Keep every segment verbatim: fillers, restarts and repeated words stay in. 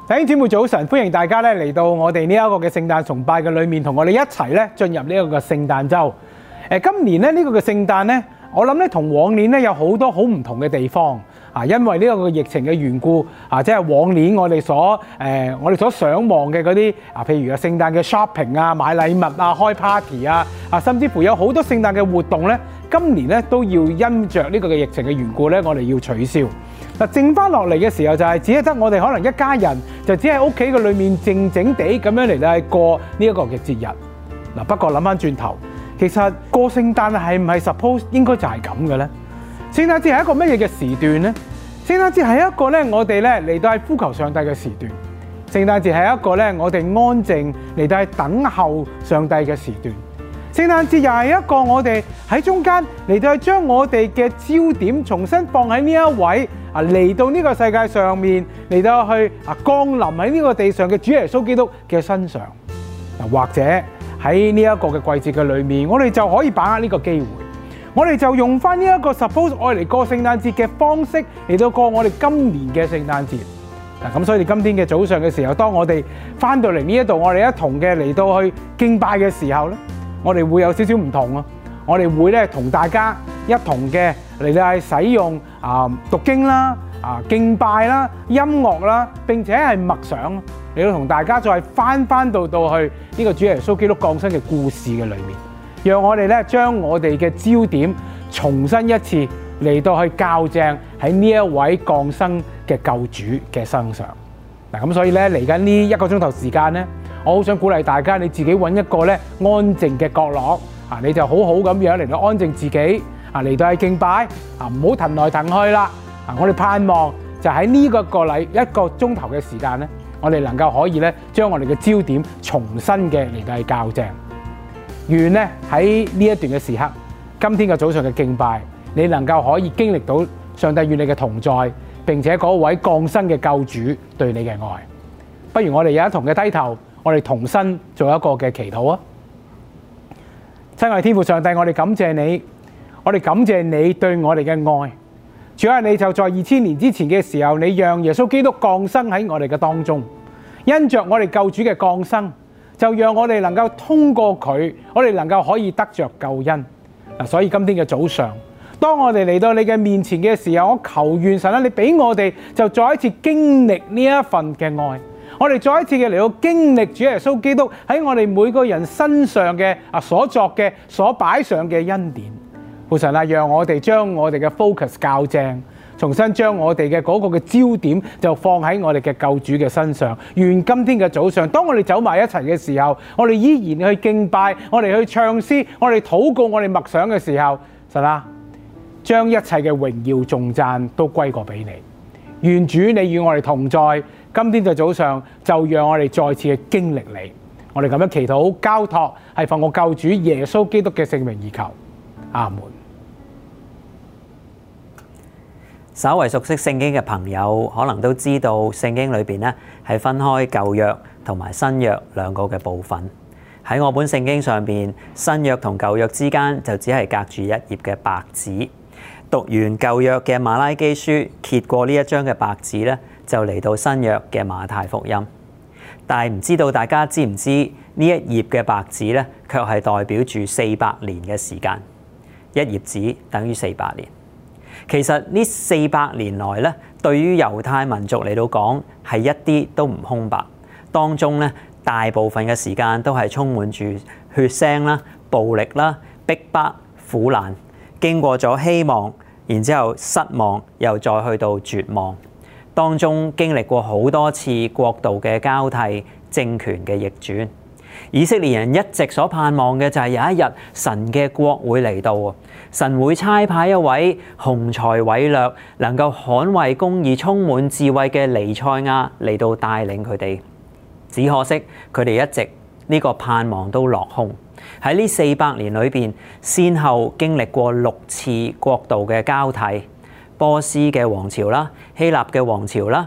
弟兄姊妹早晨，歡迎大家咧嚟到我哋呢一個嘅聖誕崇拜嘅裏面，同我哋一齊咧進入呢一個嘅聖誕週。誒，今年咧呢個嘅聖誕咧，我諗咧同往年咧有好多好唔同嘅地方啊，因為呢個嘅疫情嘅緣故啊，即係往年我哋所誒、呃、我哋所想望嘅嗰啲啊，譬如啊聖誕嘅 shopping 啊、買禮物啊、開 party 啊啊，甚至乎有好多聖誕嘅活動咧，今年咧都要因着呢個嘅疫情嘅緣故咧，我哋要取消。嗱，剩翻落嚟嘅時候就係只係得我哋可能一家人就只喺屋企嘅裏面靜靜地咁樣嚟到過呢一個嘅節日。嗱，不過諗翻轉頭，其實過聖誕係唔係 suppose 應該就係咁嘅咧？聖誕節係一個乜嘢嘅時段咧？聖誕節係一個咧我哋咧嚟到係呼求上帝嘅時段。聖誕節係一個咧我哋安靜嚟到係等候上帝嘅時段。聖誕節又係一個我哋喺中間嚟到去將我哋嘅焦點重新放喺呢一位啊嚟到呢個世界上面嚟到去啊降臨喺呢個地上嘅主耶穌基督嘅身上。嗱，或者喺呢一個嘅季節嘅裏面，我哋就可以把握呢個機會，我哋就用翻呢一個 suppose 愛嚟過聖誕節嘅方式嚟到過我哋今年嘅聖誕節。嗱，咁所以今天嘅早上嘅時候，當我哋翻到嚟呢一度，我哋一同嘅嚟到去敬拜嘅時候咧，我哋會有少少唔同咯。我哋會咧同大家一同嘅嚟到係使用啊讀經啦、啊敬拜啦、音樂啦，並且係默想嚟到同大家再翻翻到到去呢個主耶穌基督降生嘅故事嘅裏面，讓我哋咧將我哋嘅焦點重新一次嚟到去校正喺呢一位降生嘅救主嘅身上。嗱，咁所以咧嚟緊呢一個鐘頭時間咧，我好想鼓勵大家，你自己揾一個咧安靜嘅角落啊，你就好好咁樣嚟到安靜自己啊，嚟到去敬拜啊，唔好騰來騰去啦啊！我哋盼望就喺呢個個禮一個鐘頭嘅時間咧，我哋能夠可以咧將我哋嘅焦點重新嘅嚟到去校正。願咧喺呢一段嘅時刻，今天嘅早上嘅敬拜，你能夠可以經歷到上帝與你嘅同在，並且嗰位降生嘅救主對你嘅愛。不如我哋有一同嘅低頭，我哋同心做一個嘅祈禱啊！親愛天父上帝，我哋感謝你，我哋感謝你對我哋嘅愛。主啊，你就在二千年之前嘅時候，你讓耶穌基督降生喺我哋嘅當中，因着我哋救主嘅降生，就讓我哋能夠通過佢，我哋能夠可以得着救恩。嗱，所以今天嘅早上，當我哋嚟到你嘅面前嘅時候，我求願神啊，你俾我哋就再一次經歷呢一份嘅愛。我哋再一次嘅嚟到經歷主耶穌基督喺我哋每個人身上嘅啊所作嘅所擺上嘅恩典，父神啊，讓我哋將我哋嘅 focus 校正，重新將我哋嘅嗰個嘅焦點就放喺我哋嘅救主嘅身上。願今天嘅早上，當我哋走埋一齊嘅時候，我哋依然去敬拜，我哋去唱詩，我哋禱告，我哋默想嘅時候，神啊，將一切嘅榮耀頌讚都歸過俾你。願主你與我哋同在。今天嘅早上就讓我哋再次嘅經歷你，我哋咁樣祈禱交託，係奉我救主耶穌基督嘅聖名而求，阿門。 稍為熟悉聖經嘅朋友，可能都知道聖經裏邊咧係分開舊約同埋新約兩個嘅部分。喺我本聖經上邊，新約同舊約之間就只係隔住一頁嘅白紙。讀完舊約嘅馬拉基書，揭過呢一張嘅白紙咧，就嚟到新約嘅馬太福音。但係唔知道大家知唔知呢一頁嘅白紙咧，卻係代表住四百年嘅時間。一頁紙等於四百年。其實呢四百年來咧，對於猶太民族嚟到講係一啲都唔空白。當中咧，大部分嘅時間都係充滿住血腥啦、暴力啦、逼迫、苦難。經過咗希望，然之後失望，又再去到絕望。當中經歷過好多次國度嘅交替、政權嘅逆轉。以色列人一直所盼望嘅就係有一日神嘅國會嚟到，神會差派一位雄才偉略、能夠捍衛公義、充滿智慧嘅彌賽亞嚟到帶領佢哋。只可惜佢哋一直呢個盼望都落空。喺呢四百年裏邊，先後經歷過六次國度嘅交替，波斯嘅王朝啦、希臘嘅王朝啦、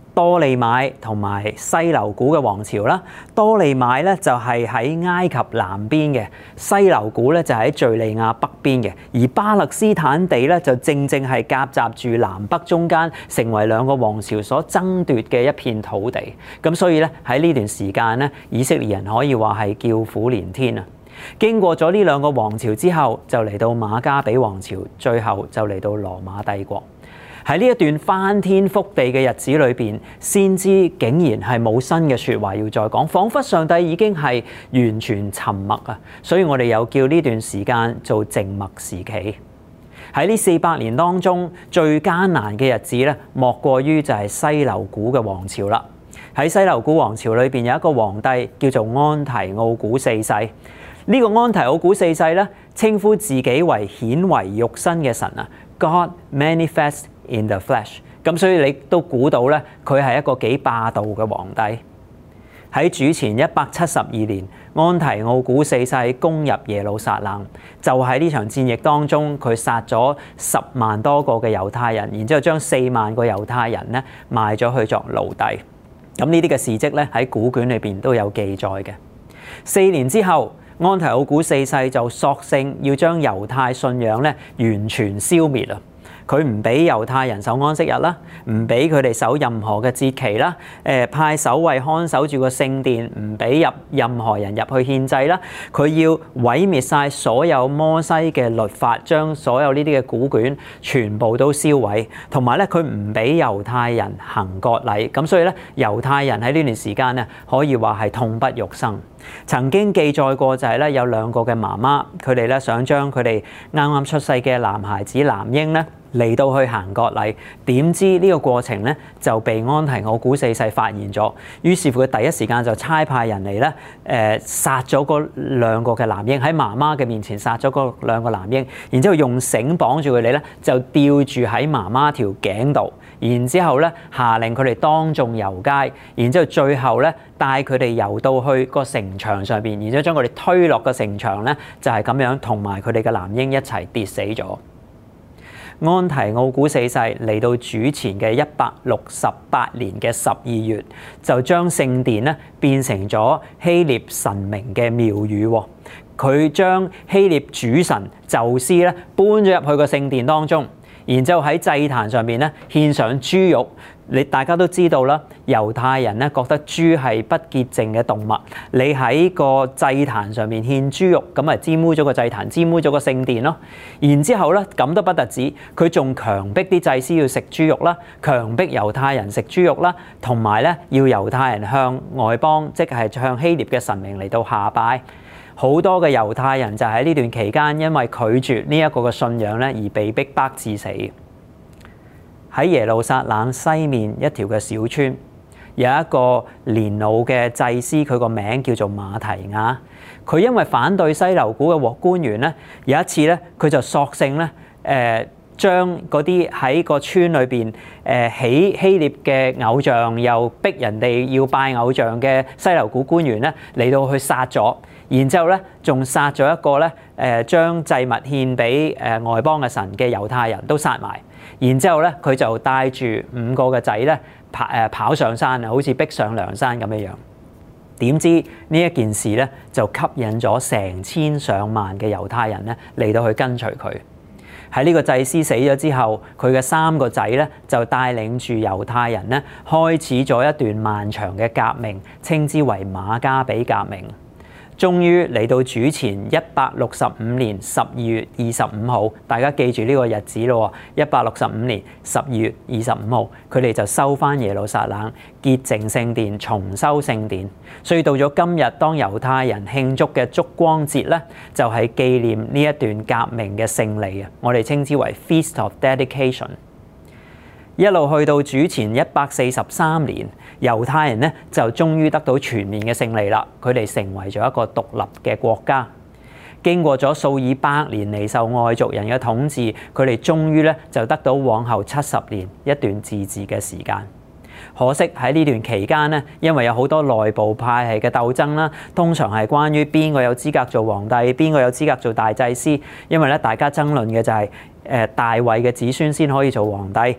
多利買同埋西流古嘅王朝啦。多利買咧就係喺埃及南邊嘅，西流古咧就喺敍利亞北邊嘅，而巴勒斯坦地咧就正正係夾雜住南北中間，成為兩個王朝所爭奪嘅一片土地。咁所以咧喺呢段時間咧，以色列人可以話係叫苦連天啊！經過咗呢兩個王朝之後，就嚟到馬加比王朝，最後就嚟到羅馬帝國。喺呢一段翻天覆地嘅日子裏邊，先知竟然係冇新嘅説話要再講，彷彿上帝已經係完全沉默啊！所以我哋又叫呢段時間做靜默時期。喺呢四百年當中，最艱難嘅日子咧，莫過於就係西流古嘅王朝啦。喺西流古王朝裏邊有一個皇帝叫做安提奧古四世。呢、這個安提奧古四世咧，稱呼自己為顯為肉身嘅神啊 ，God manifest in the flesh。咁所以你都估到咧，佢係一個幾霸道嘅皇帝。喺主前一百七十二年，安提奧古四世攻入耶路撒冷，就喺呢場戰役當中，佢殺咗十萬多個嘅猶太人，然之後將四萬個猶太人咧賣咗去作奴隸。咁呢啲嘅事蹟咧喺古卷裏邊都有記載嘅。四年之後，安提奧古四世就索性要將猶太信仰咧完全消滅啊！佢唔俾猶太人守安息日啦，唔俾佢哋守任何嘅節期啦，誒派守衛看守住個聖殿，唔俾入任何人入去獻祭啦。佢要毀滅晒所有摩西嘅律法，將所有呢啲嘅古卷全部都燒毀，同埋咧佢唔俾猶太人行割禮。咁所以咧，猶太人喺呢段時間咧可以話係痛不欲生。曾經記載過就係咧有兩個嘅媽媽，佢哋咧想將佢哋啱啱出世嘅男孩子男嬰咧嚟到去行割禮，點知呢個過程咧就被安提奧古四世發現咗，於是乎佢第一時間就差派人嚟咧誒殺咗嗰兩個嘅男嬰，喺媽媽嘅面前殺咗嗰兩個男嬰，然之後用繩綁住佢哋咧就吊住喺媽媽條頸度，然之後咧下令佢哋當眾遊街，然之後最後咧帶佢哋遊到去個城牆上邊，然之後將佢哋推落個城牆咧，就係咁樣同埋佢哋嘅男嬰一齊跌死咗。安提奧古四世嚟到主前嘅一百六十八年嘅十二月，就將聖殿咧變成咗希臘神明嘅廟宇。佢將希臘主神宙斯咧搬咗入去個聖殿當中，然之後喺祭壇上邊咧獻上豬肉。你大家都知道啦，猶太人咧覺得豬係不潔淨嘅動物，你喺個祭壇上面獻豬肉，咁咪沾污咗個祭壇，沾污咗個聖殿咯。然之後咧，咁都不特止，佢仲強迫啲祭司要食豬肉啦，強迫猶太人食豬肉啦，同埋咧要猶太人向外邦，即係向希臘嘅神明嚟到下拜。好多嘅猶太人就喺呢段期間，因為拒絕呢一個嘅信仰咧，而被逼迫致死。喺耶路撒冷西面一條嘅小村，有一個年老嘅祭司，佢個名叫做馬提亞。佢因為反對西流古嘅官員咧，有一次咧，佢就索性咧，誒將嗰啲喺個村裏邊誒起希臘嘅偶像，又逼人哋要拜偶像嘅西流古官員咧，嚟到去殺咗。然之後咧，仲殺咗一個咧，誒將祭物獻俾誒外邦嘅神嘅猶太人都殺埋。然之後咧，佢就帶住五個嘅仔咧跑誒跑上山啊，好似逼上梁山咁樣樣。點知呢一件事咧，就吸引咗成千上萬嘅猶太人咧嚟到去跟隨佢。喺呢個祭司死咗之後，佢嘅三個仔咧就帶領住猶太人咧開始咗一段漫長嘅革命，稱之為馬加比革命。終於嚟到主前一百六十五年十二月二十五號，大家記住呢個日子咯。一百六十五年十二月二十五號，佢哋就收翻耶路撒冷，潔淨聖殿，重修聖殿。所以到咗今日，當猶太人慶祝嘅燭光節咧，就係紀念呢一段革命嘅勝利啊！我哋稱之為 Feast of Dedication。一路去到主前一百四十三年，猶太人咧就終於得到全面嘅勝利啦。佢哋成為咗一個獨立嘅國家。經過咗數以百年嚟受外族人嘅統治，佢哋終於咧就得到往後七十年一段自治嘅時間。可惜喺呢段期間咧，因為有好多內部派系嘅鬥爭啦，通常係關於邊個有資格做皇帝，邊個有資格做大祭司。因為咧大家爭論嘅就係誒大衛嘅子孫先可以做皇帝。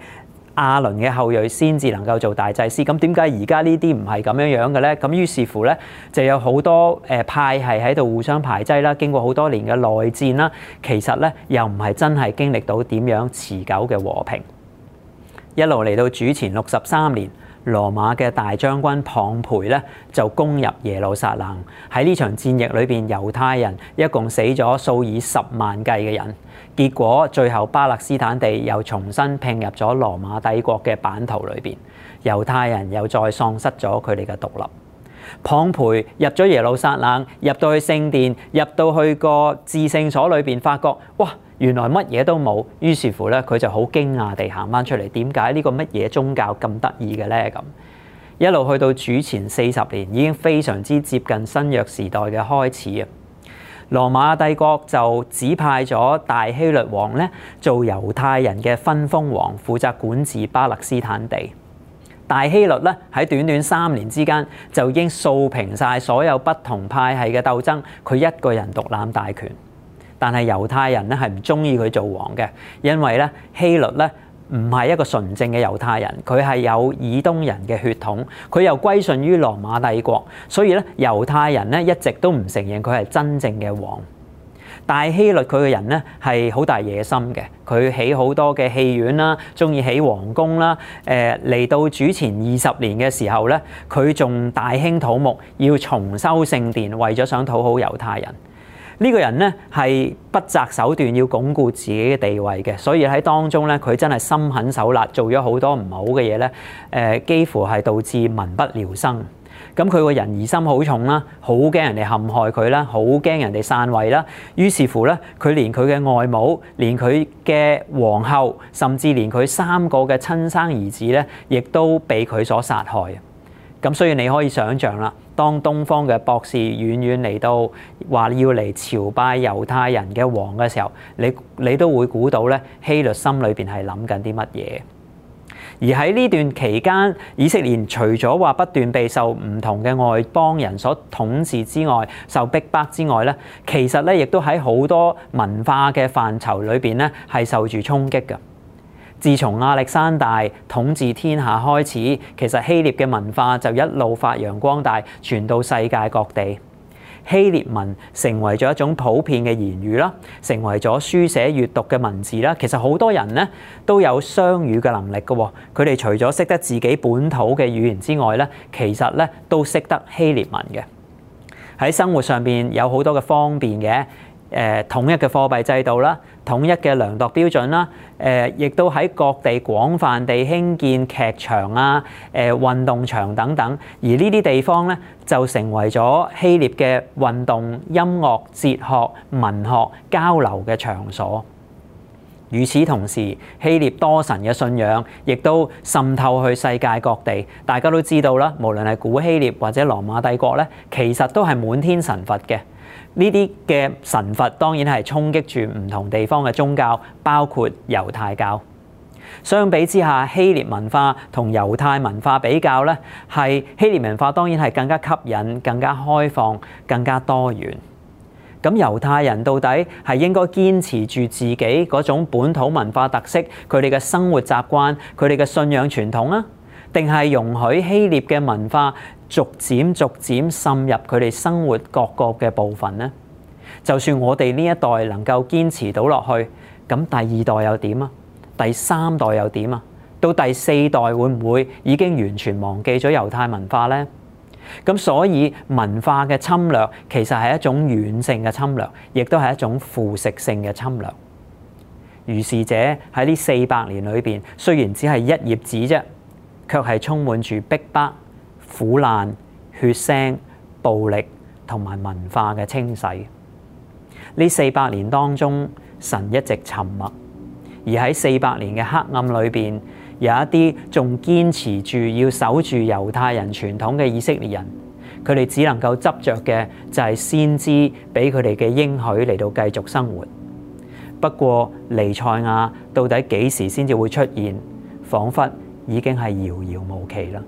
亞倫嘅後裔先至能夠做大祭司。咁點解而家呢啲唔係咁樣樣嘅咧？咁於是乎咧，就有好多誒派系喺度互相排擠啦。經過好多年嘅內戰啦，其實咧又唔係真係經歷到點樣持久嘅和平。一路嚟到主前六十三年，羅馬嘅大將軍龐培咧就攻入耶路撒冷。喺呢場戰役裏邊，猶太人一共死咗數以十萬計嘅人。結果最後巴勒斯坦地又重新併入咗羅馬帝國嘅版圖裏邊，猶太人又再喪失咗佢哋嘅獨立。龐培入咗耶路撒冷，入到去聖殿，入到去個至聖所裏邊，發覺哇，原來乜嘢都冇。於是乎咧，佢就好驚訝地行翻出嚟，點解呢個乜嘢宗教咁得意嘅咧？咁一路去到主前四十年，已經非常之接近新約時代嘅開始啊！羅馬帝國就指派咗大希律王咧做猶太人嘅分封王，負責管治巴勒斯坦地。大希律咧喺短短三年之間就已經掃平晒所有不同派系嘅鬥爭，佢一個人獨攬大權。但係猶太人咧係唔中意佢做王嘅，因為咧希律咧唔係一個純正嘅猶太人，佢係有以東人嘅血統，佢又歸順於羅馬帝國，所以咧猶太人咧一直都唔承認佢係真正嘅王。大希律佢嘅人咧係好大野心嘅，佢起好多嘅戲院啦，中意起皇宮啦。誒嚟到主前二十年嘅時候咧，佢仲大興土木，要重修聖殿，為咗想討好猶太人。呢個人咧係不擇手段要鞏固自己嘅地位嘅，所以喺當中咧佢真係心狠手辣，做咗好多唔好嘅嘢咧。誒幾乎係導致民不聊生。咁佢個人疑心好重啦，好驚人哋陷害佢啦，好驚人哋篡位啦。於是乎咧，佢連佢嘅外母，連佢嘅皇后，甚至連佢三個嘅親生兒子咧，亦都被佢所殺害。咁所以你可以想像啦，當東方嘅博士遠遠嚟到話要嚟朝拜猶太人嘅王嘅時候，你你都會估到咧，希律心裏邊係諗緊啲乜嘢。而喺呢段期間，以色列除咗話不斷被受唔同嘅外邦人所統治之外，受逼迫之外咧，其實咧亦都喺好多文化嘅範疇裏邊咧係受住衝擊嘅。自從亞歷山大統治天下開始，其實希臘嘅文化就一路發揚光大，傳到世界各地。希臘文成為咗一種普遍嘅言語啦，成為咗書寫閱讀嘅文字啦。其實好多人咧都有雙語嘅能力嘅喎，佢哋除咗識得自己本土嘅語言之外咧，其實咧都識得希臘文嘅。喺生活上邊有好多嘅方便嘅。誒統一嘅貨幣制度啦，統一嘅量度標準啦，誒亦都喺各地廣泛地興建劇場啊、誒運動場等等，而呢啲地方咧就成為咗希臘嘅運動、音樂、哲學、文學交流嘅場所。與此同時，希臘多神嘅信仰亦都滲透去世界各地。大家都知道啦，無論係古希臘或者羅馬帝國咧，其實都係滿天神佛嘅。呢啲嘅神佛當然係衝擊住唔同地方嘅宗教，包括猶太教。相比之下，希臘文化同猶太文化比較咧，係希臘文化當然係更加吸引、更加開放、更加多元。咁猶太人到底係應該堅持住自己嗰種本土文化特色，佢哋嘅生活習慣、佢哋嘅信仰傳統啊，定係容許希臘嘅文化逐漸逐漸滲入佢哋生活各個嘅部分呢？就算我哋呢一代能夠堅持到落去，咁第二代又點啊？第三代又點啊？到第四代會唔會已經完全忘記咗猶太文化呢？咁所以文化嘅侵略其實係一種軟性嘅侵略，亦都係一種腐蝕性嘅侵略。如是者喺呢四百年裏邊，雖然只係一頁紙啫，卻係充滿住逼迫、苦難、血腥、暴力同埋文化嘅清洗。呢四百年當中，神一直沉默，而喺四百年嘅黑暗裏邊，有一啲仲堅持住要守住猶太人傳統嘅以色列人，佢哋只能夠執着嘅就係先知俾佢哋嘅應許嚟到繼續生活。不過彌賽亞到底幾時先至會出現，彷彿已經係遙遙無期啦。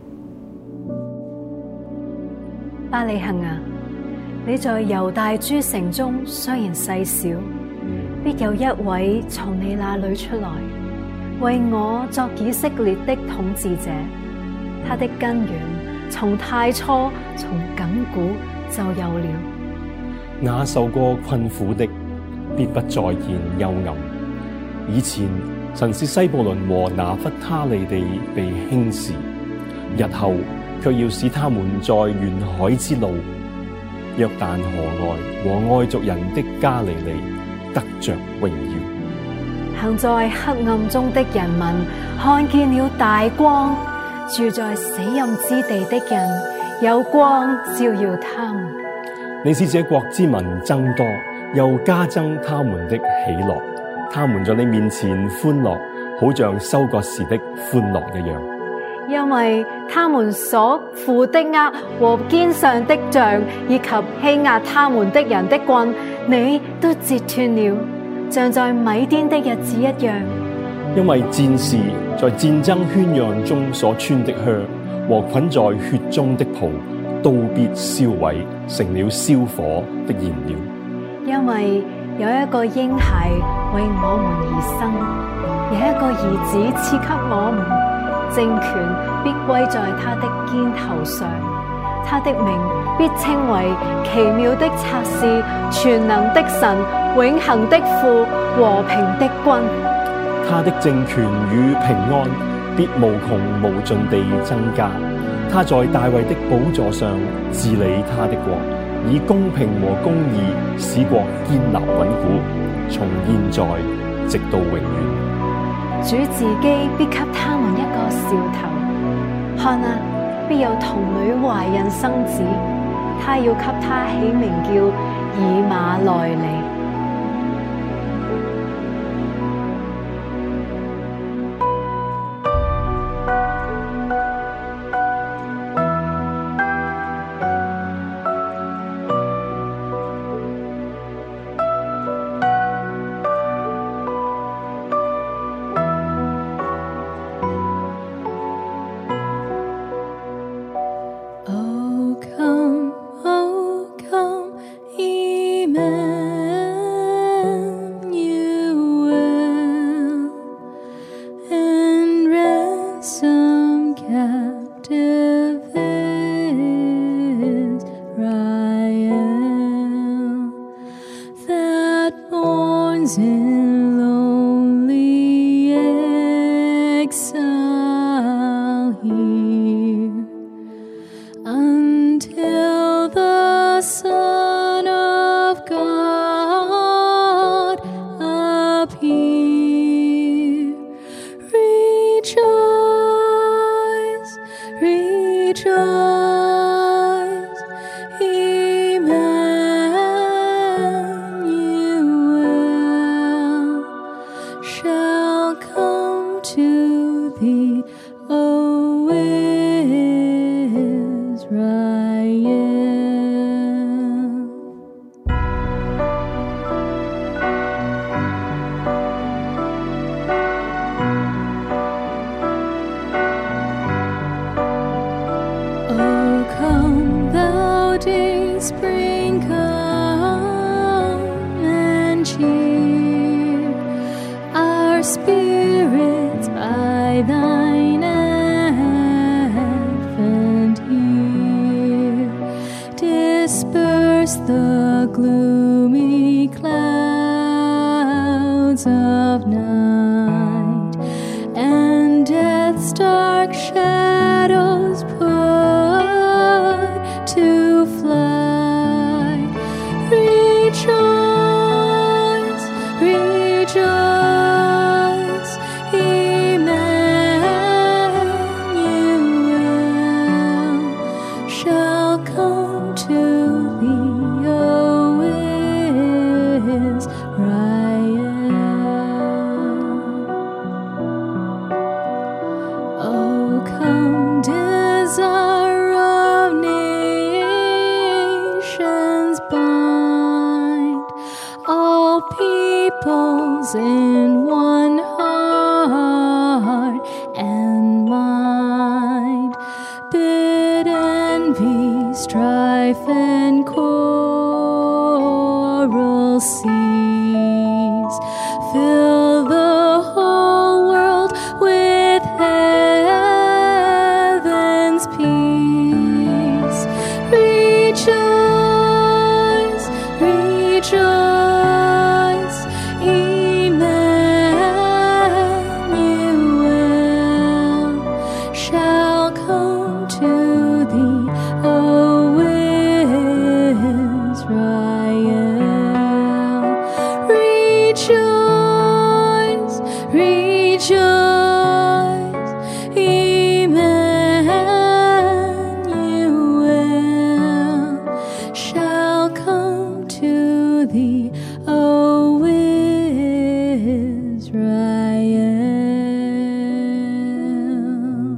伯利恆啊，你在猶大諸城中雖然細小，必有一位從你那裡出來， 為我作以色列的統治者。他的根源從太初，從亙古就有了。 那受過困苦的，必不再見幽暗。以前神使西布倫和拿弗他利地被輕視，日後卻要使他們在沿海之路、約旦河外和外族人的加利利得着榮耀。 行在黑暗中的人民看見了大光，住在死蔭之地的人有光照耀他們。 你使這國之民增多，又加增他們的喜樂，他們在你面前歡樂，好像收割時的歡樂一樣。 因為他們所負的軛和肩上的杖，以及欺壓他們的人的棍，你都截斷了，像在米甸的日子一樣。 因為戰士在戰爭喧嚷中所穿的靴和捆在血中的袍，都必燒毀，成了燒火的燃料。 因為有一個嬰孩為我們而生，有一個兒子賜給我們，政權必歸在他的肩頭上，他的名必稱為奇妙的策士、全能的神、永恆的父、和平的君。 他的政權與平安必無窮無盡地增加。他在大衛的寶座上治理他的國，以公平和公義使國堅立穩固，從現在直到永遠。 主自己必給他們一個兆頭，看啊，必有童女懷孕生子，他要給他起名叫以馬內利。 In lonely exile here, until the Son of God appear. Rejoice, rejoice, Emmanuel shall come to thee, O Israel. Oh, come thou day spring, come and cheer our spirits by thine advent here. Disperse the gloomy clouds of night, and death's dark shadows put to flight. Rejoice, rejoice, Emmanuel shall come to thee, O Israel. Oh, come, desire of nations, bind all peoples in one heart and mind. Bid envy, strife, and quarrel cease. Fill the whole world thee, O Israel. Rejoice, rejoice, Emmanuel shall come to thee, O Israel.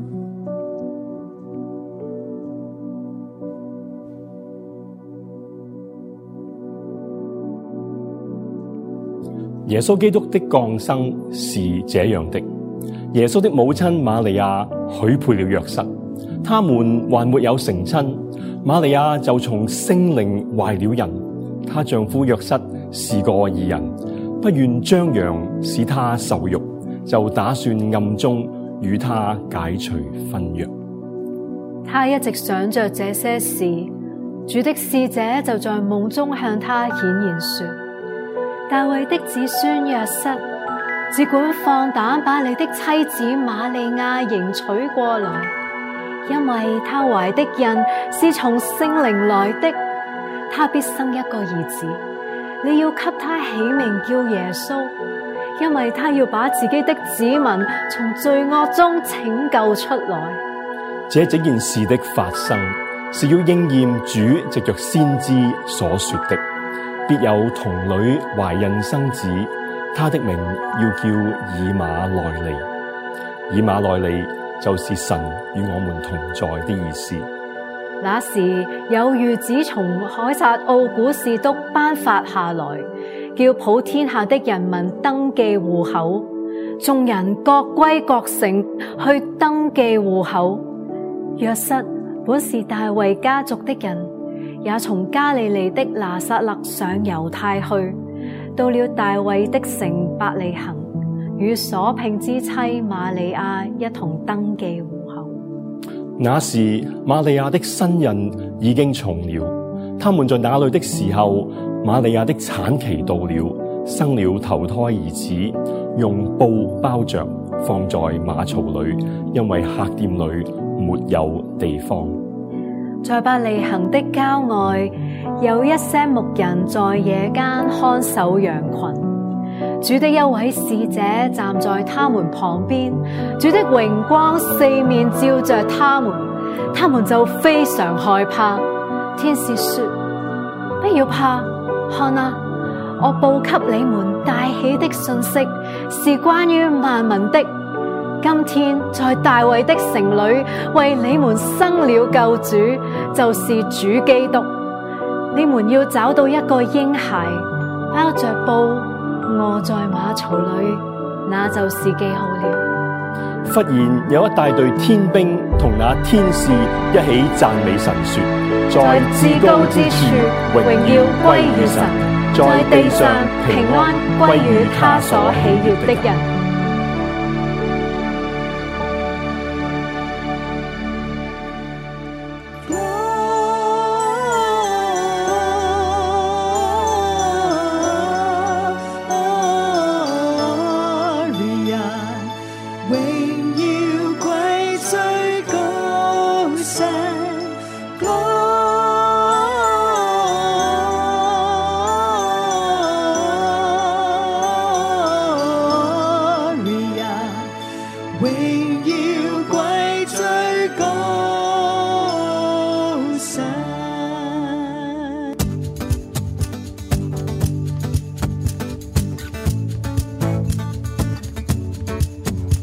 耶穌基督的降生是這樣的：耶穌的母親瑪利亞許配了約瑟，他們還沒有成親，瑪利亞就從聖靈懷了孕。她丈夫約瑟是個義人，不願張揚使她受辱，就打算暗中與她解除婚約。 他一直想着這些事，主的使者就在夢中向他顯現說：大衛的子孫約瑟，只管放膽把你的妻子瑪利亞迎娶過來，因為她懷的孕是從聖靈來的，她必生一個兒子，你要給他起名叫耶穌，因為他要把自己的子民從罪惡中拯救出來。 這整件事的發生，是要應驗主藉着先知所說的：必有童女懷孕生子，他的名要叫以馬內利。以馬內利就是神與我們同在的意思。 那時有諭旨從凱撒奧古士督頒發下來，叫普天下的人民登記戶口，眾人各歸各城去登記戶口。約瑟本是大衛家族的人，也從加利利的拿撒勒上猶太去，到了大衛的城伯利恆，與所聘之妻瑪利亞一同登記戶口。 那時瑪利亞的身孕已經重了，他們在那裏的時候，瑪利亞的產期到了，生了頭胎兒子，用布包着，放在馬槽裏，因為客店裏沒有地方。 在伯利恆的郊外，有一些牧人在夜間看守羊群。主的一位使者站在他們旁邊，主的榮光四面照着他們，他們就非常害怕。天使說：不要怕，看啊，我報給你們大喜的信息，是關於萬民的。今天在大衛的城裏為你們生了救主，就是主基督。你們要找到一個嬰孩，包着布臥在馬槽裏，那就是記號了。 忽然有一大隊天兵同那天使一起讚美神說：在至高之處榮耀歸於神，在地上平安歸於他所喜悅的人。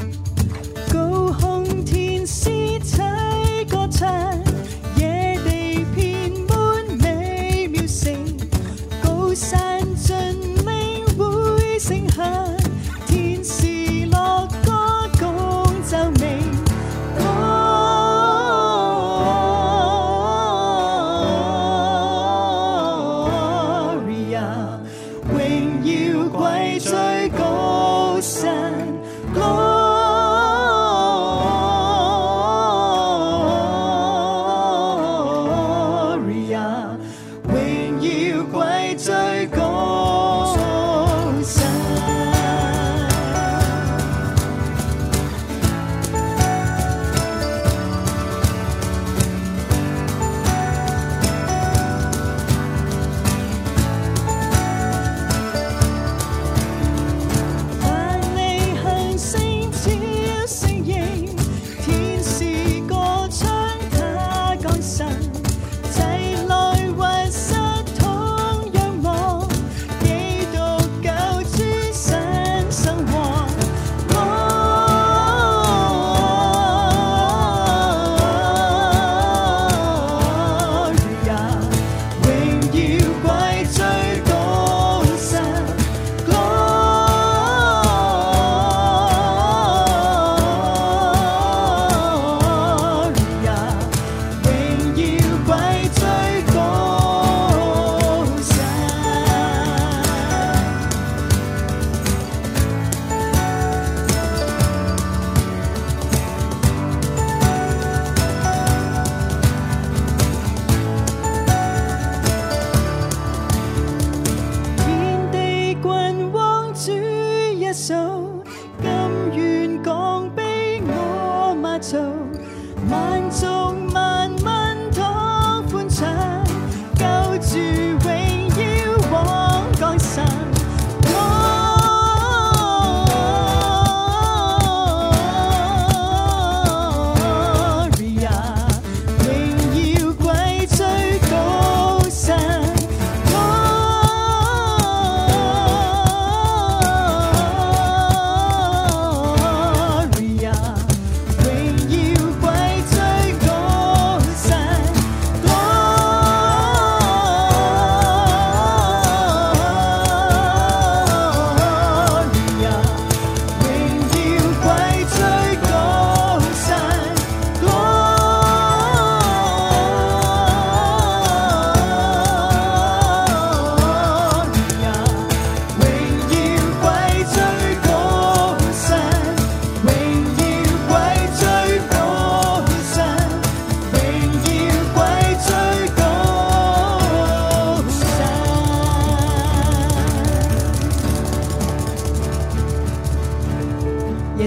高空天使齊歌唱，野地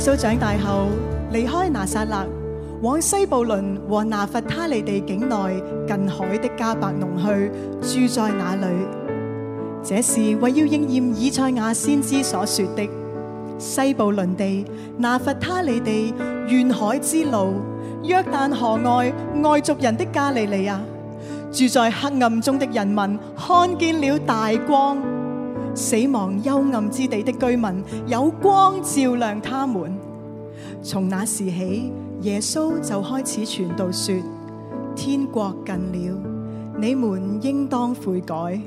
穌長大後，離開拿撒勒，往西布倫和拿弗他利地境內近海的迦百農去，住在那裏。這是為要應驗以賽亞先知所說的：西布倫地、拿弗他利地、沿海之路、約旦河外外族人的加利利啊，住在黑暗中的人民看見了大光，死亡幽暗之地的居民有光照亮他們。從那時起，耶穌就開始傳道說：天國近了，你們應當悔改。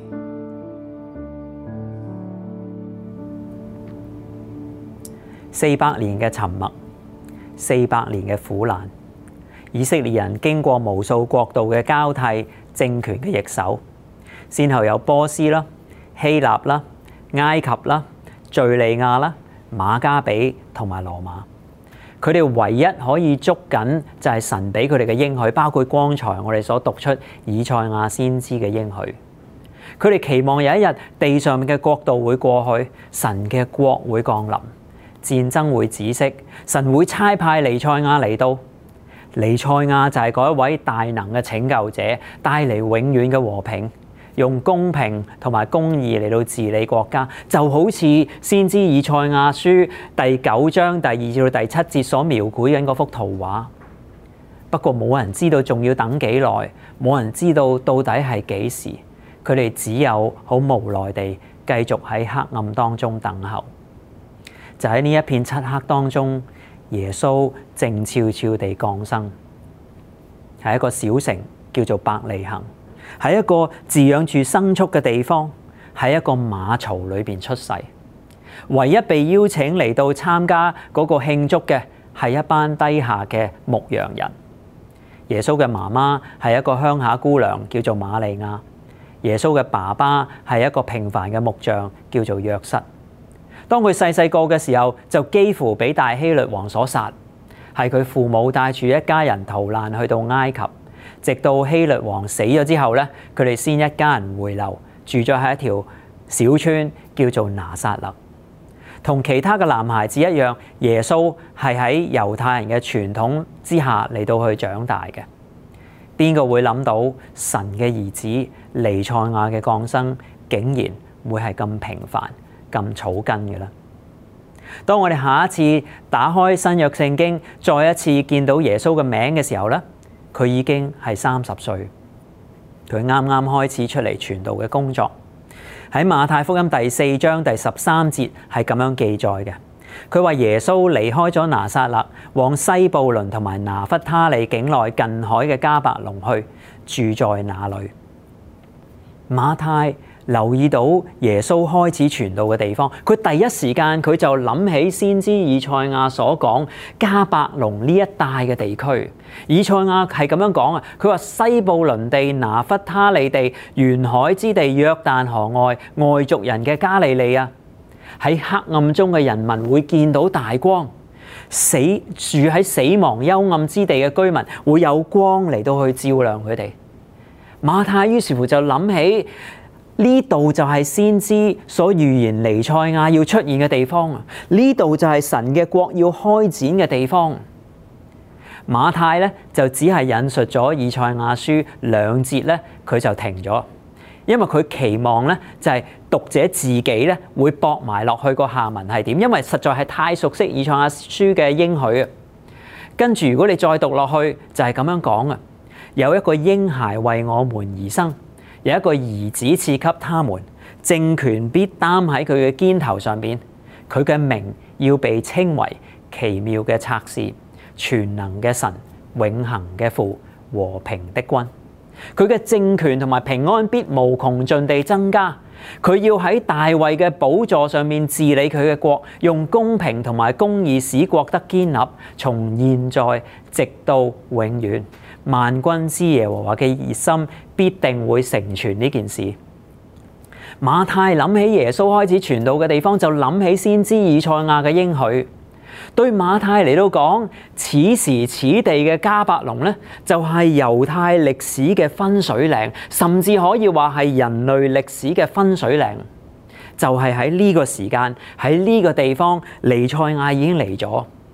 四百年嘅沉默，四百年嘅苦難，以色列人經過無數國度嘅交替、政權嘅易手，先後有波斯啦、希臘啦、埃及啦、敍利亞啦、馬加比同埋羅馬。佢哋唯一可以捉緊就係神俾佢哋嘅應許，包括剛才我哋所讀出以賽亞先知嘅應許。佢哋期望有一日地上面嘅國度會過去，神嘅國會降臨，戰爭會止息，神會差派彌賽亞嚟到。彌賽亞就係嗰一位大能嘅拯救者，帶嚟永遠嘅和平，用公平同埋公義嚟到治理國家，就好似先知以賽亞書第九章第二至到第七節所描繪緊嗰幅圖畫。不過冇人知道仲要等幾耐，冇人知道到底係幾時，佢哋只有好無奈地繼續喺黑暗當中等候。就喺呢一片漆黑當中，耶穌靜悄悄地降生，係一個小城叫做伯利恆，係一個飼養住牲畜嘅地方，喺一個馬槽裏邊出世。唯一被邀請嚟到參加嗰個慶祝嘅係一班低下嘅牧羊人。耶穌嘅媽媽係一個鄉下姑娘，叫做瑪利亞。耶穌嘅爸爸係一個平凡嘅木匠，叫做約瑟。當佢細細個嘅時候，就幾乎俾大希律王所殺，係佢父母帶住一家人逃難去到埃及，直到希律王死咗之後咧，佢哋先一家人回流，住咗喺一條小村叫做拿撒勒。同其他嘅男孩子一樣，耶穌係喺猶太人嘅傳統之下嚟到去長大嘅。邊個會諗到神嘅兒子彌賽亞嘅降生，竟然會係咁平凡、咁草根嘅咧？當我哋下一次打開新約聖經，再一次見到耶穌嘅名嘅時候咧，佢已經係三十歲，佢啱啱開始出嚟傳道嘅工作。喺馬太福音第四章第十三節係咁樣記載嘅，佢話耶穌離開咗拿撒勒，往西布倫同埋拿弗他利境內近海嘅迦百農去，住在那裡。馬太留意到耶穌開始傳道嘅地方，佢第一時間佢就諗起先知以賽亞所講迦百農呢一帶嘅地區。以賽亞係咁樣講啊，佢話西布倫地、拿弗他利地、沿海之地、約旦河外外族人嘅加利利啊，喺黑暗中嘅人民會見到大光，死住喺死亡幽暗之地嘅居民會有光嚟到去照亮佢哋。馬太於是乎就諗起，呢度就係先知所預言彌賽亞要出現嘅地方啊！呢度就係神嘅國要開展嘅地方。馬太咧就只係引述咗以賽亞書兩節咧，佢就停咗，因為佢期望咧就係讀者自己咧會駁埋落去個下文係點，因為實在係太熟悉以賽亞書嘅應許啊。跟住如果你再讀落去就係咁樣講啊，有一個嬰孩為我們而生。有一個兒子賜給他們，政權必擔喺佢嘅肩頭上邊。佢嘅名要被稱為奇妙嘅策士、全能嘅神、永恆嘅父、和平的君。佢嘅政權同埋平安必無窮盡地增加。佢要喺大衛嘅寶座上面治理佢嘅國，用公平同埋公義使國得堅立，從現在直到永遠。萬軍之耶和華嘅熱心必定會成全呢件事。馬太諗起耶穌開始傳道嘅地方，就諗起先知以賽亞嘅應許。對馬太嚟到講，此時此地嘅迦百農呢，就係猶太歷史嘅分水嶺，甚至可以話係人類歷史嘅分水嶺。就係喺呢個時間，喺呢個地方，彌賽亞已經嚟咗。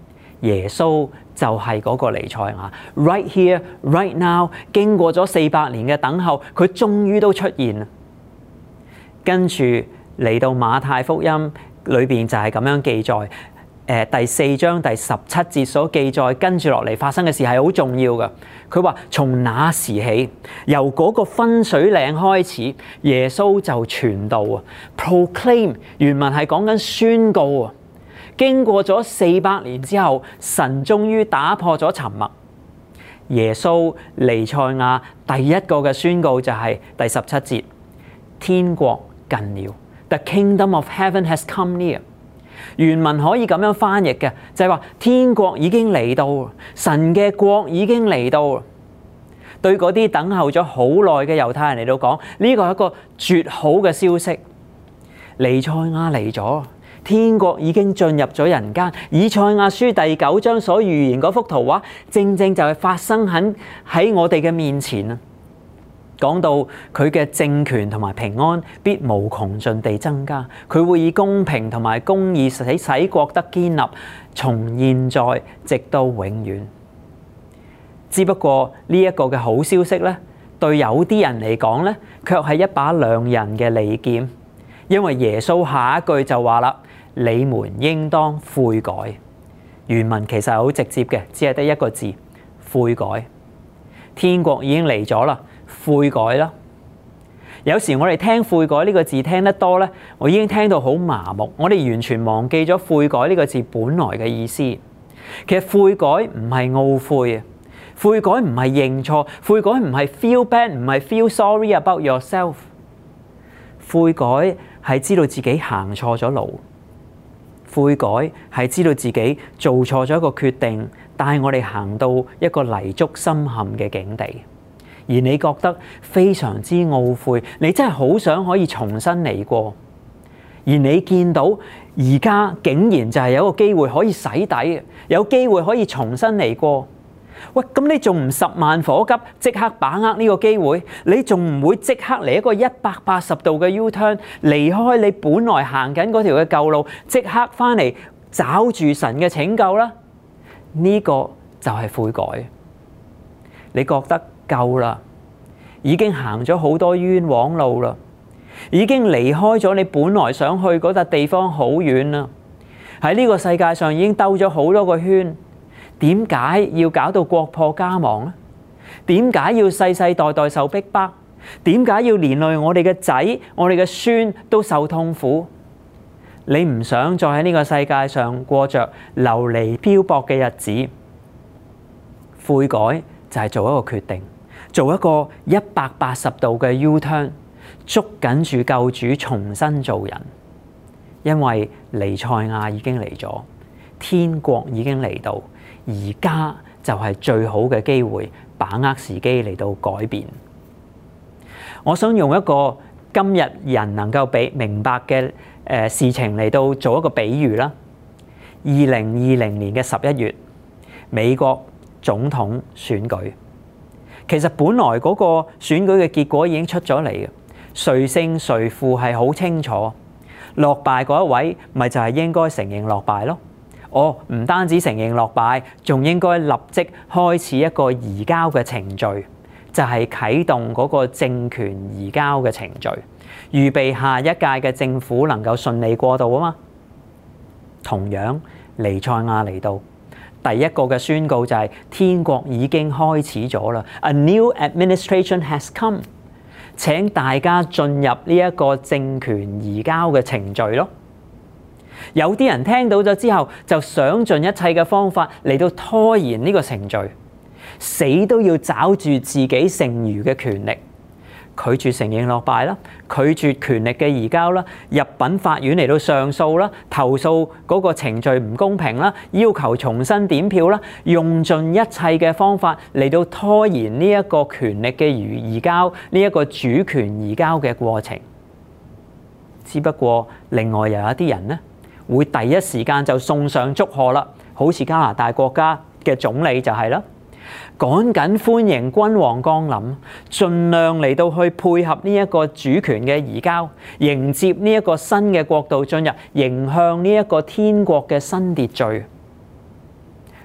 耶穌就係嗰個彌賽亞 ，right here, right now， 經過咗四百年嘅等候，佢終於都出現啦。跟住嚟到馬太福音裏邊就係咁樣記載，誒第四章第十七節所記載，跟住落嚟發生嘅事係好重要嘅。佢話從那時起，由嗰個分水嶺開始，耶穌就傳道啊 ，proclaim 原文係講緊宣告啊。經過咗四百年之後，神終於打破咗沉默。耶穌彌賽亞第一個嘅宣告就係第十七節：天國近了 ，The kingdom of heaven has come near。原文可以咁樣翻譯嘅，就係話天國已經嚟到，神嘅國已經嚟到。對嗰啲等候咗好耐嘅猶太人嚟到講，呢個係一個絕好嘅消息。彌賽亞嚟咗。天國已經進入咗人間，以賽亞書第九章所預言嗰幅圖畫，正正就係發生喺喺我哋嘅面前啊！講到佢嘅政權同埋平安必無窮盡地增加，佢會以公平同埋公義使使國得堅立，從現在直到永遠。只不過呢一個嘅好消息咧，對有啲人嚟講咧，卻係一把兩刃嘅利劍，因為耶穌下一句就話啦。你們應當悔改。原文其實係好直接嘅，只係得一個字：悔改。天國已經嚟咗啦，悔改啦。有時我哋聽悔改呢個字聽得多咧，我已經聽到好麻木，我哋完全忘記咗悔改呢個字本來嘅意思。其實悔改唔係懊悔啊，悔改唔係認錯，悔改唔係 feel bad， 唔係 feel sorry about yourself。悔改係知道自己行錯咗路。悔改係知道自己做錯咗一個決定，帶我哋行到一個泥足深陷嘅境地，而你覺得非常之懊悔，你真係好想可以重新嚟過，而你見到而家竟然就係有一個機會可以洗底，有機會可以重新嚟過。喂，咁你仲唔十萬火急，即刻把握呢個機會？你仲唔會即刻嚟一個一百八十度嘅 U-turn， 離開你本來行緊嗰條嘅舊路，即刻翻嚟找住神嘅拯救啦？呢個就係悔改。你覺得夠啦，已經行咗好多冤枉路啦，已經離開咗你本來想去嗰笪地方好遠啦，喺呢個世界上已經兜咗好多個圈。點解要搞到國破家亡呢？點解要世世代代受逼迫？點解要連累我哋嘅仔、我哋嘅孫都受痛苦？你唔想再喺呢個世界上過着流離漂泊嘅日子？悔改就係做一個決定，做一個一百八十度嘅 U-turn， 捉緊住救主重新做人。因為彌賽亞已經嚟咗，天國已經嚟到。而家就係最好嘅機會，把握時機嚟到改變。我想用一個今日人能夠俾明白嘅誒事情嚟到做一個比喻啦。二零二零年嘅十一月，美國總統選舉，其實本來嗰個選舉嘅結果已經出咗嚟嘅，誰勝誰負係好清楚。落敗嗰一位，咪就係應該承認落敗咯。哦，唔單止承認落敗，仲應該立即開始一個移交嘅程序，就係啟動嗰個政權移交嘅程序，預備下一屆嘅政府能夠順利過渡啊嘛。同樣，彌賽亞嚟到，第一個嘅宣告就係天國已經開始咗啦。A new administration has come， 請大家進入呢一個政權移交嘅程序咯。有啲人聽到咗之後，就想盡一切嘅方法嚟到拖延呢個程序，死都要找住自己剩餘嘅權力，拒絕承認落敗啦，拒絕權力嘅移交啦，入稟法院嚟到上訴啦，投訴嗰個程序唔公平啦，要求重新點票啦，用盡一切嘅方法嚟到拖延呢一個權力嘅移交，呢一個主權移交嘅過程。只不過另外又有一啲人呢，會第一時間就送上祝賀啦，好似加拿大國家嘅總理就係啦，趕緊歡迎君王降臨，盡量嚟到去配合呢一個主權嘅移交，迎接呢一個新嘅國度進入，迎向呢一個天國嘅新秩序。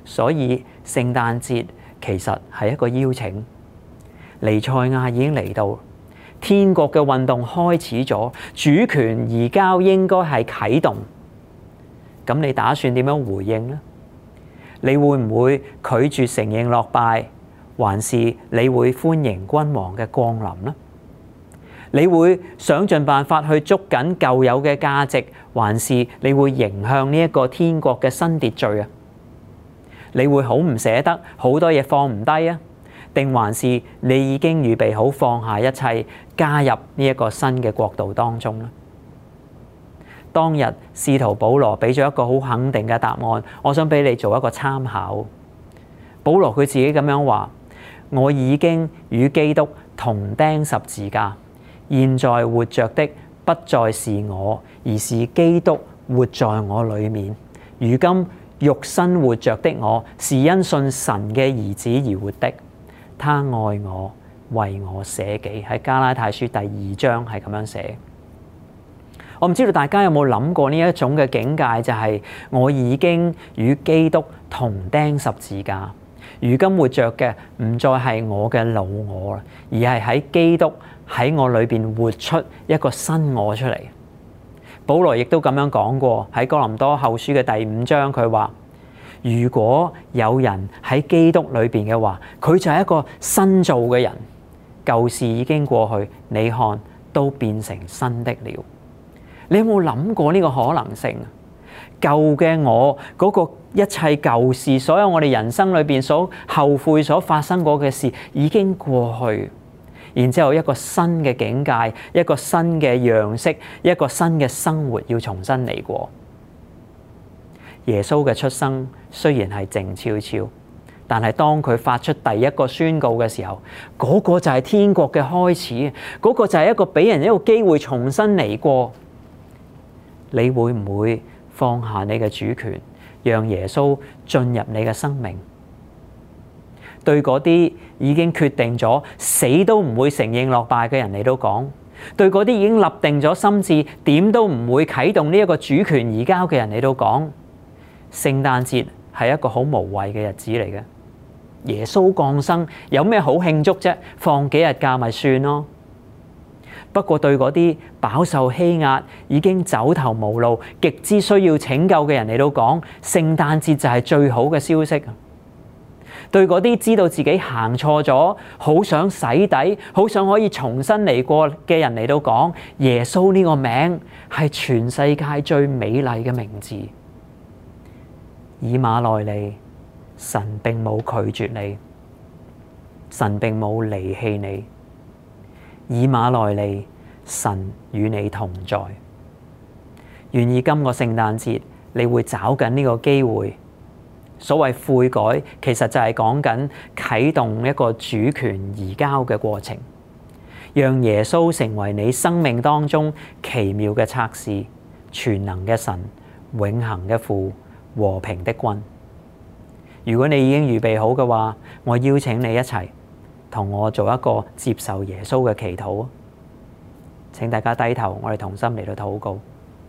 所以聖誕節其實係一個邀請，彌賽亞已經嚟到，天國嘅運動開始咗，主權移交應該係啟動。咁你打算點樣回應呢？你會唔會拒絕承認落敗，還是你會歡迎君王嘅降臨呢？你會想盡辦法去捉緊舊有嘅價值，還是你會迎向呢一個天國嘅新秩序啊？你會好唔捨得，好多嘢放唔低啊？定還是你已經預備好放下一切，加入呢一個新嘅國度當中呢？當日使徒保羅俾咗一個好肯定嘅答案，我想俾你做一個參考。保羅佢自己咁樣話：我已經與基督同釘十字架，現在活着的不再是我，而是基督活在我裡面。如今肉身活着的我，是因信神嘅兒子而活的。他愛我，為我捨己。喺加拉太書第二章係咁樣寫。我唔知道大家有冇諗過呢一種嘅境界，就係我已經與基督同釘十字架，如今活着嘅唔再係我嘅老我啦，而係喺基督喺我裏邊活出一個新我出嚟。保羅亦都咁樣講過，喺哥林多後書嘅第五章，佢話：如果有人喺基督裏邊嘅話，佢就係一個新造嘅人，舊事已經過去，你看都變成新的了。你有冇諗過呢個可能性？舊嘅我嗰個一切舊事，所有我哋人生裏邊所後悔所發生過嘅事已經過去，然之後一個新嘅境界，一個新嘅樣式，一個新嘅生活要重新嚟過。耶穌嘅出生雖然係靜悄悄，但係當佢發出第一個宣告嘅時候，嗰個就係天國嘅開始，嗰個就係一個俾人一個機會重新嚟過。你會唔會放下你嘅主權，讓耶穌進入你嘅生命？對嗰啲已經決定咗死都唔會承認落敗嘅人嚟到講，對嗰啲已經立定咗心志點都唔會啟動呢一個主權移交嘅人嚟到講，聖誕節係一個好無謂嘅日子嚟嘅。耶穌降生有咩好慶祝啫？放幾日假咪算咯。不過對嗰啲飽受欺壓、已經走投無路、極之需要拯救嘅人嚟到講，聖誕節就係最好嘅消息。對嗰啲知道自己行錯咗、好想洗底、好想可以重新嚟過嘅人嚟到講，耶穌呢個名係全世界最美麗嘅名字。以馬內利，神並冇拒絕你，神並冇離棄你。以馬內利，神與你同在。願意今個聖誕節，你會找緊呢個機會。所謂悔改，其實就係講緊啟動一個主權移交嘅過程，讓耶穌成為你生命當中奇妙嘅策士、全能嘅神、永恆嘅父、和平的君。如果你已經預備好嘅話，我邀請你一齊同我做一個接受耶穌嘅祈禱。請大家低頭，我哋同心嚟到禱告。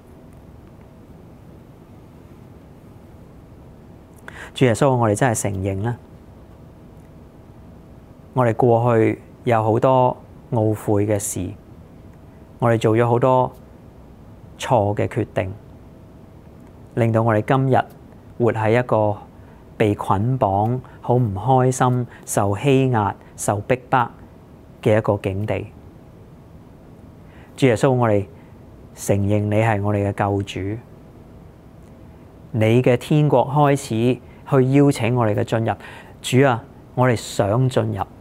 主耶穌，我哋真係承認啦，我哋過去有好多懊悔嘅事，我哋做咗好多錯嘅決定，令到我哋今日活喺一個被捆綁、好唔開心、受欺壓、受逼迫嘅一個境地。主耶穌，我哋承認你係我哋嘅救主，你嘅天國開始去邀請我哋嘅進入。主啊，我哋想進入，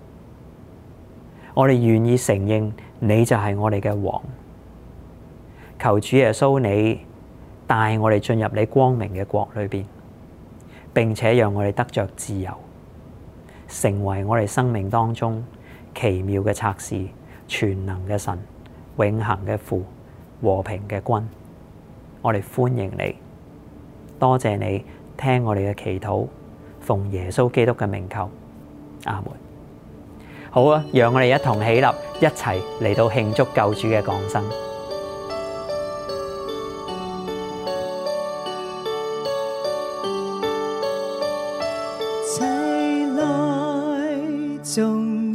我哋願意承認你就係我哋嘅王。求主耶穌你帶我哋進入你光明嘅國裏邊，並且讓我哋得着自由，成為我哋生命當中奇妙嘅策士、全能嘅神、永恆嘅父、和平嘅君。我哋歡迎你，多謝你聽我哋嘅祈禱，奉耶穌基督嘅名求，阿門。好啊，讓我哋一同起立，一齊嚟到慶祝救主嘅降生。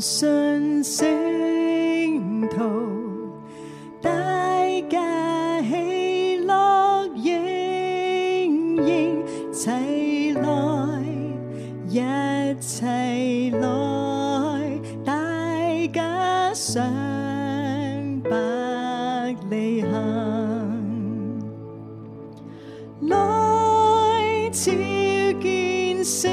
信聖徒，大家喜樂盈盈，齊來一齊來，大家上百里行，來朝見聖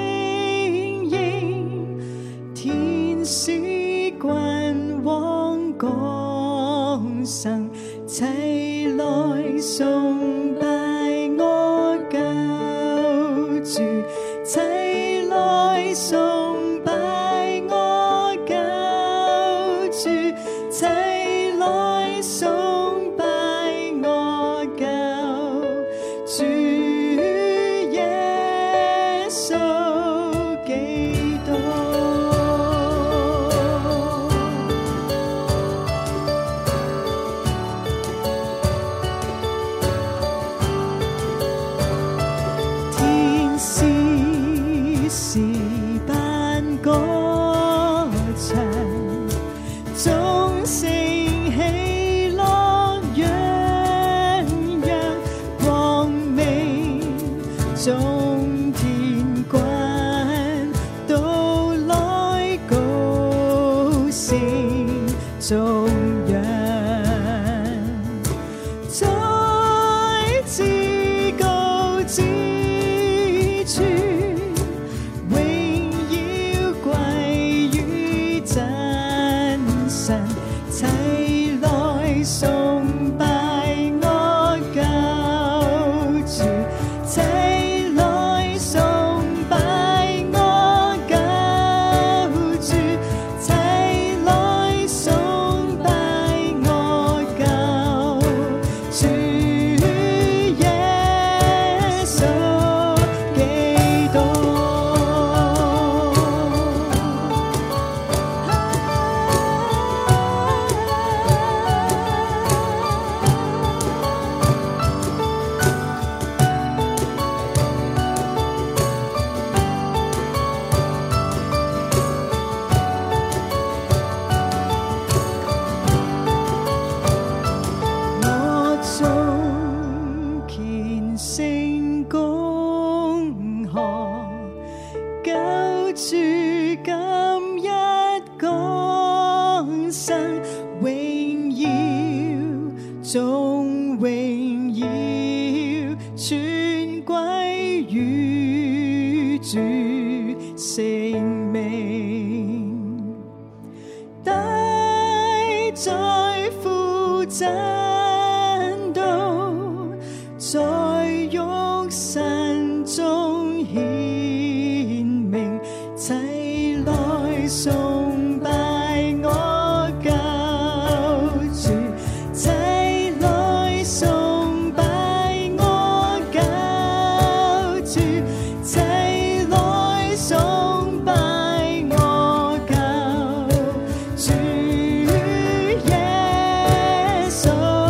嬰，天使君王降生，齊來崇拜我救主，齊來崇拜我救主，齊來崇拜我救主耶穌基督。天使是伴歌唱，眾聲喜樂揚揚，光明眾天君都來高聲頌揚，在至高之處，榮耀歸於真神，齊來崇拜我救主，齊來崇拜我救主，齊來崇拜我救主耶穌基督。我縱虔誠恭賀，救主今日降生，榮耀眾榮耀全歸於主聖名，帶在父真道，在肉身中顯明，齊來崇拜我救主，齊來崇拜我救主，齊來崇拜我救主耶穌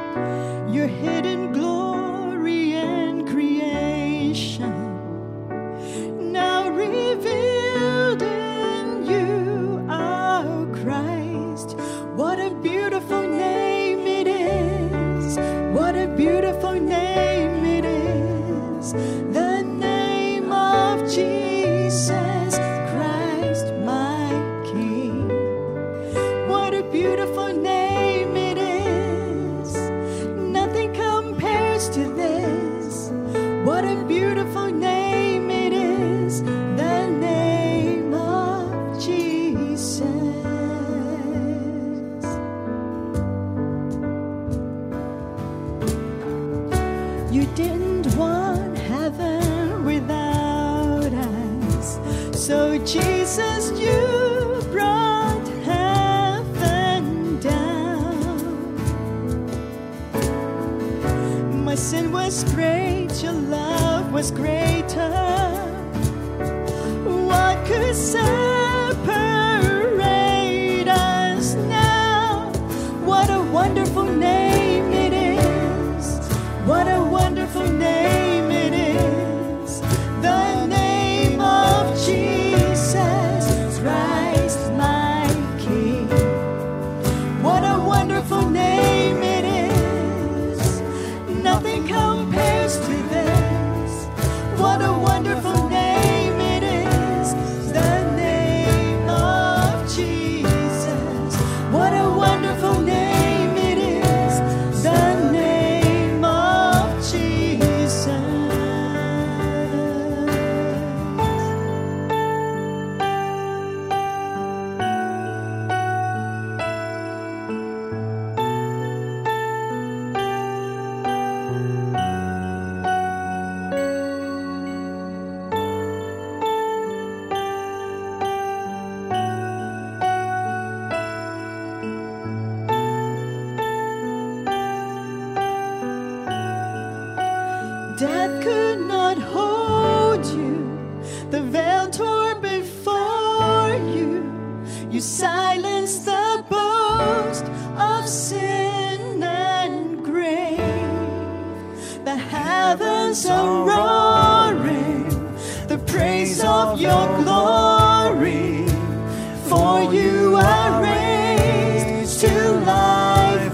your hidden glory and creation, now revealed in you, our Christ. What a beautiful name it is. What a beautiful name it is. The name of Jesus Christ, my King. What a beautiful name it is. Nothing compares to this. What a beautiful name it is. The name of Jesus. You didn't want heaven without us, so Jesus, you brought heaven down. My sin was great, your love was greater. What could separate us now? What a wonderful name it is. What a wonderful name it is. The name of Jesus Christ, my King. What a wonderful name it is. Nothing compares to this. What a wonderful name it is. The name of Jesus. What a wonderful name it is. The name of Jesus. Death could not hold you. The veil tore before you. You silenced the boast of sin and grave. The heavens are roaring the praise of your glory. For you are raised to life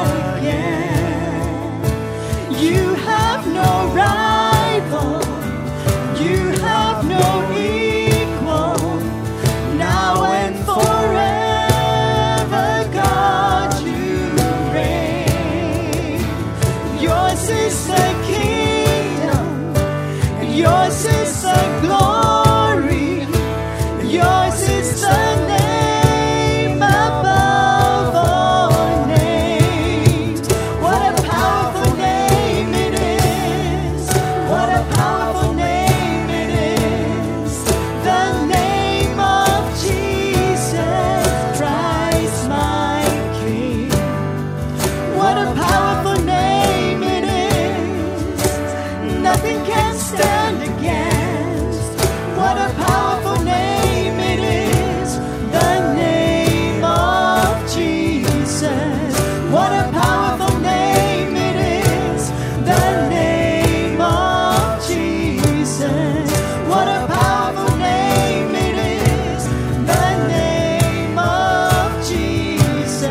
again. You have no rival, you have no equal, now and forever, God, you reign. Yours is the kingdom, yours is the glory, yours is the name above all names. What a powerful name it is. What a powerful name it is. The name of Jesus Christ, my King. What a powerful name it is. Nothing can stand against. What a powerful name it is. The name of Jesus. What a powerful name it is. The name of Jesus. What a powerful name it is. The name of Jesus.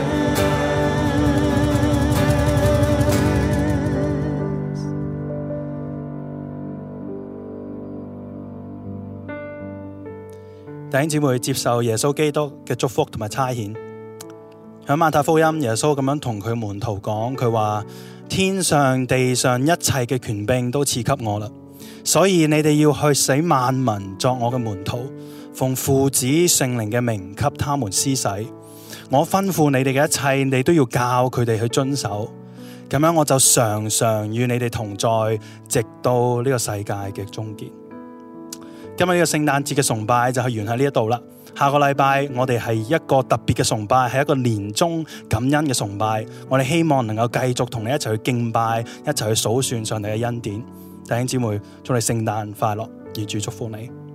弟兄姊妹接受耶穌基督嘅祝福同埋差遣。喺馬太福音，耶穌咁樣同佢門徒講，佢話：天上地上一切嘅權柄都賜給我啦，所以你哋要去使萬民作我嘅門徒，奉父子聖靈嘅名給他們施洗。我吩咐你哋嘅一切，你都要教佢哋去遵守。咁樣我就常常與你哋同在，直到呢個世界嘅終結。今日呢個聖誕節嘅崇拜就係完喺呢一度啦。下個禮拜我哋係一個特別嘅崇拜，係一個年終感恩嘅崇拜。我哋希望能夠繼續同你一齊去敬拜，一齊去數算上帝嘅恩典。弟兄姊妹，祝你聖誕快樂，願主祝福你。